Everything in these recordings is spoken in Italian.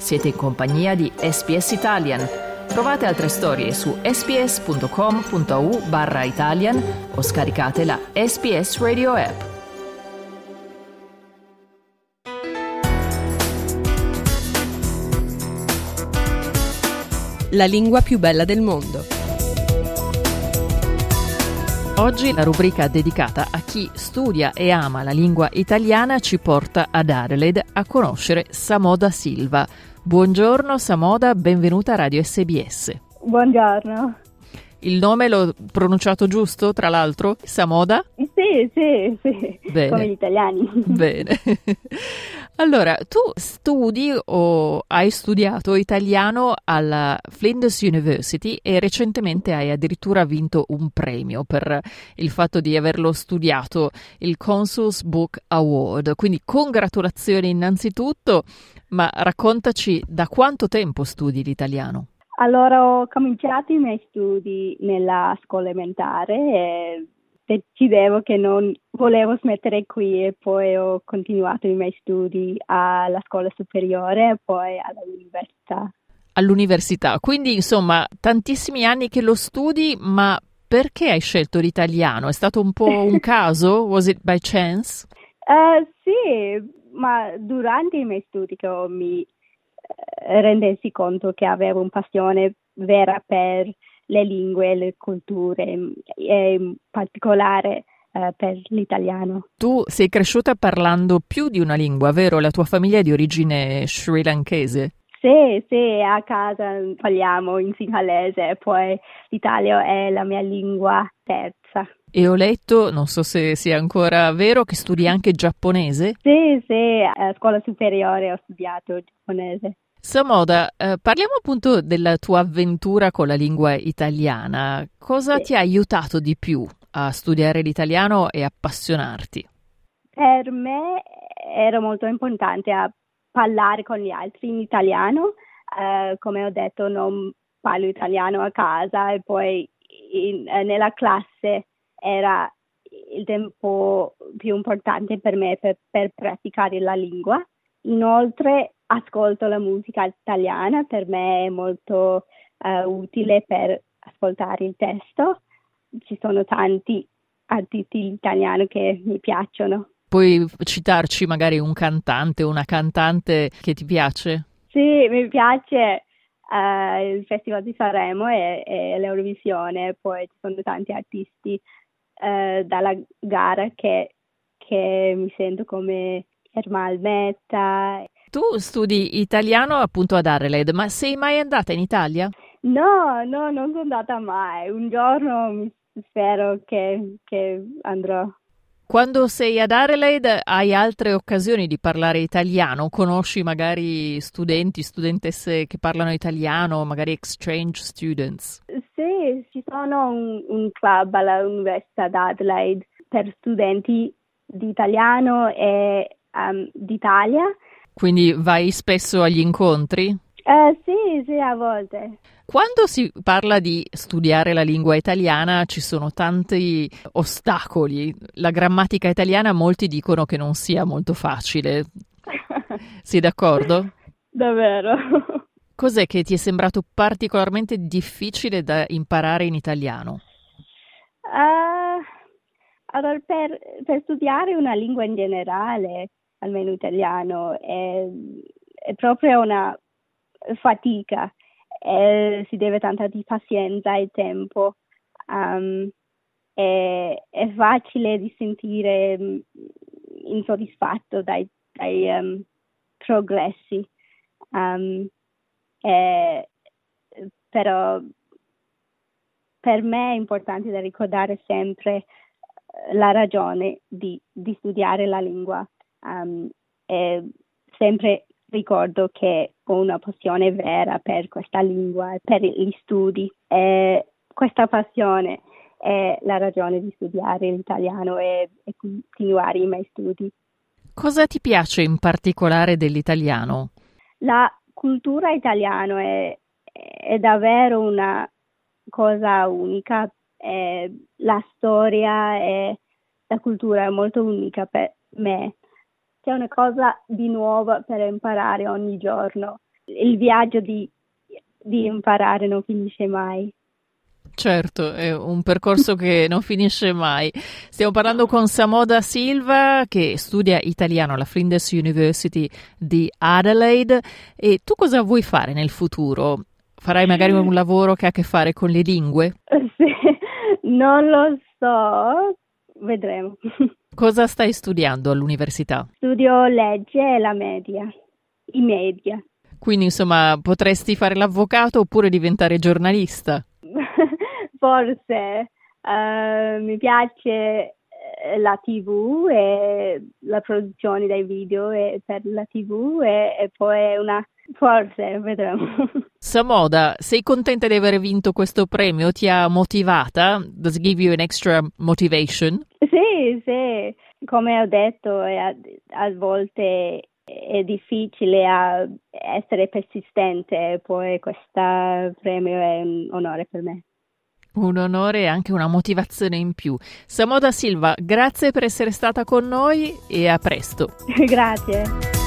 Siete in compagnia di SBS Italian. Trovate altre storie su sbs.com.au/Italian o scaricate la SBS Radio app. La lingua più bella del mondo. Oggi la rubrica dedicata a chi studia e ama la lingua italiana ci porta ad Adelaide a conoscere Samoda Silva. Buongiorno Samoda, benvenuta a Radio SBS. Buongiorno. Il nome l'ho pronunciato giusto, tra l'altro? Samoda? Sì. Bene. Come gli italiani. Bene. Allora, tu studi o hai studiato italiano alla Flinders University e recentemente hai addirittura vinto un premio per il fatto di averlo studiato, il Consul's Book Award. Quindi congratulazioni innanzitutto, ma raccontaci da quanto tempo studi l'italiano? Allora, ho cominciato i miei studi nella scuola elementare e decidevo che non volevo smettere qui e poi ho continuato i miei studi alla scuola superiore e poi all'università. All'università, quindi insomma tantissimi anni che lo studi, ma perché hai scelto l'italiano? È stato un po' un caso? Was it by chance? Sì, ma durante i miei studi che mi rendessi conto che avevo una passione vera per le lingue e le culture, e in particolare per l'italiano. Tu sei cresciuta parlando più di una lingua, vero? La tua famiglia è di origine srilankese? Sì, a casa parliamo in sinhalese e poi l'italiano è la mia lingua terza. E ho letto, non so se sia ancora vero, che studi anche giapponese? Sì, a scuola superiore ho studiato giapponese. Samoda, parliamo appunto della tua avventura con la lingua italiana. Cosa ti ha aiutato di più a studiare l'italiano e appassionarti? Per me era molto importante a parlare con gli altri in italiano. Come ho detto, non parlo italiano a casa e poi nella classe era il tempo più importante per me per praticare la lingua. Inoltre ascolto la musica italiana, per me è molto utile per ascoltare il testo. Ci sono tanti artisti italiani che mi piacciono. Puoi citarci magari un cantante o una cantante che ti piace? Sì, mi piace il Festival di Sanremo e l'Eurovisione, poi ci sono tanti artisti dalla gara che mi sento come Ermal Meta. Tu studi italiano appunto ad Adelaide, ma sei mai andata in Italia? No, non sono andata mai. Un giorno spero che andrò. Quando sei ad Adelaide hai altre occasioni di parlare italiano? Conosci magari studenti, studentesse che parlano italiano, magari exchange students? Sì, ci sono un club all'Università ad Adelaide per studenti di italiano e d'Italia. Quindi vai spesso agli incontri? Sì, a volte. Quando si parla di studiare la lingua italiana ci sono tanti ostacoli. La grammatica italiana molti dicono che non sia molto facile. Sei d'accordo? Davvero. Cos'è che ti è sembrato particolarmente difficile da imparare in italiano? Allora, per studiare una lingua in generale, almeno italiano, è proprio una fatica. Si deve tanta di pazienza e tempo. È facile di sentire insoddisfatto dai progressi. Però per me è importante da ricordare sempre la ragione di studiare la lingua. E sempre ricordo che ho una passione vera per questa lingua, per gli studi. E questa passione è la ragione di studiare l'italiano e continuare i miei studi. Cosa ti piace in particolare dell'italiano? La cultura italiana è davvero una cosa unica. La storia e la cultura è molto unica per me. C'è una cosa di nuovo per imparare ogni giorno. il viaggio di imparare non finisce mai. Certo, è un percorso che non finisce mai. Stiamo parlando con Samoda Silva, che studia italiano alla Flinders University di Adelaide. E tu cosa vuoi fare nel futuro? Farai magari un lavoro che ha a che fare con le lingue? Sì, non lo so, vedremo. Cosa stai studiando all'università? Studio legge e i media. Quindi, insomma, potresti fare l'avvocato oppure diventare giornalista? Forse mi piace la TV e la produzione dei video per la TV e poi forse vedremo. Samoda, sei contenta di aver vinto questo premio? Ti ha motivata? Does it give you an extra motivation? Sì, come ho detto, a volte è difficile essere persistente, poi questo premio è un onore per me. Un onore e anche una motivazione in più. Samoda Silva, grazie per essere stata con noi e a presto. Grazie.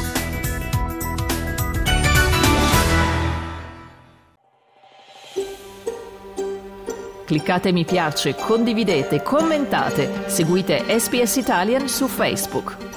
Cliccate mi piace, condividete, commentate, seguite SBS Italian su Facebook.